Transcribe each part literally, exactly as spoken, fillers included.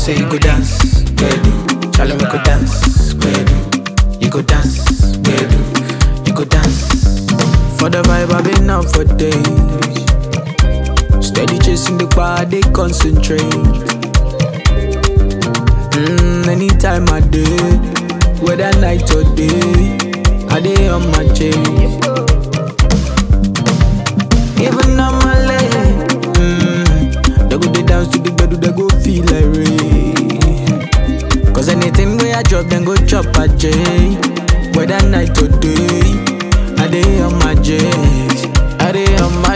say you go dance, bedu. Charlie me go dance, bedu. You go dance, bedu. You go dance. For the vibe I've been up for days. Steady chasing the bar, they concentrate. Mm, anytime I day, whether night or day, I day on my chase. Even on my leg, mm, they go they dance to the bed, they go feel like rain. Cause anything where I drop, then go chop a J. Whether night or day, I day on my chase. I day on my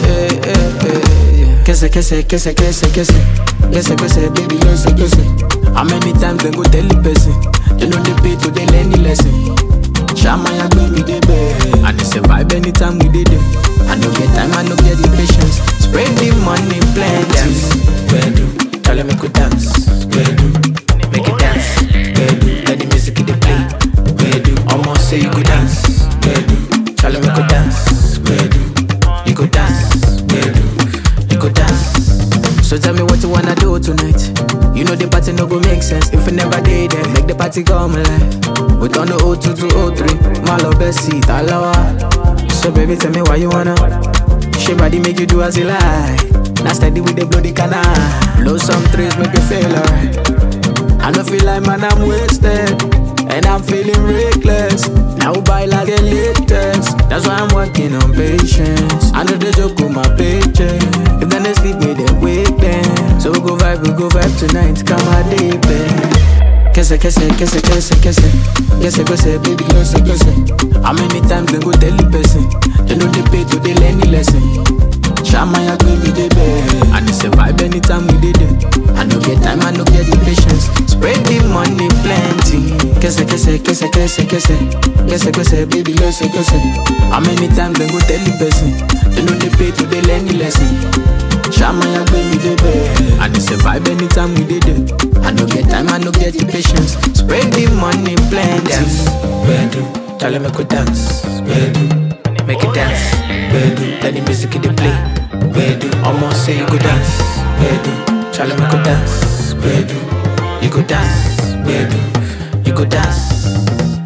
chase. Kese, kese, kese, kese, kese. Kese, kese, baby, kese, kese. How many times they go tell the person? They know they pay to they learn the lesson. Shama ya baby, they beg. And it's a vibe anytime we did it. I no get time, I no get the patience. Spread the money, plenty. Bedu, tell them I could dance. Bedu, make it dance. Bedu, let the music they play. Bedu, almost say you could dance. Bedu, tell them I could dance. Bedu, you could dance. Bedu, you could dance. So tell me what you wanna do tonight. You know the party no go make sense if you never did it. Make the party come alive. We turn the oh two to oh three. My love best seat, alawa. So baby tell me why you wanna. She body make you do as you like. Now steady with the bloody canal. Blow some trees make you feel alright. I don't feel like man I'm wasted. And I'm feeling reckless. Now buy like a latest. That's why I'm working on patience. I know the joke with my paycheck. If then they sleep me, then wake them. So we go vibe, we go vibe tonight. Come on, deep end. Kese, kese, kese, kese, kese. Kese, kese, baby, kese, kese. How many times they go tell the person? They know they pay to they learn the lesson. Shama ya baby, they beg. And it's a vibe anytime we did it. I no get time, I no get the patience. Spread the money plenty. Kese, kese, kese, kese, kese. Kese, kese, baby, kese, kese. How many times they go tell the person? They know they pay to they learn the lesson. Shama ya baby, they beg. And it's a vibe anytime we did it. I no get time, I no get the patience. Spread the money plenty. Dance, bedu, tell them I could dance. Bedu, make it dance. Bedu, let the music they play. Bedu, almost say you go dance. Bedu, tell them I could dance. Bedu, you go dance. Bedu, you go dance.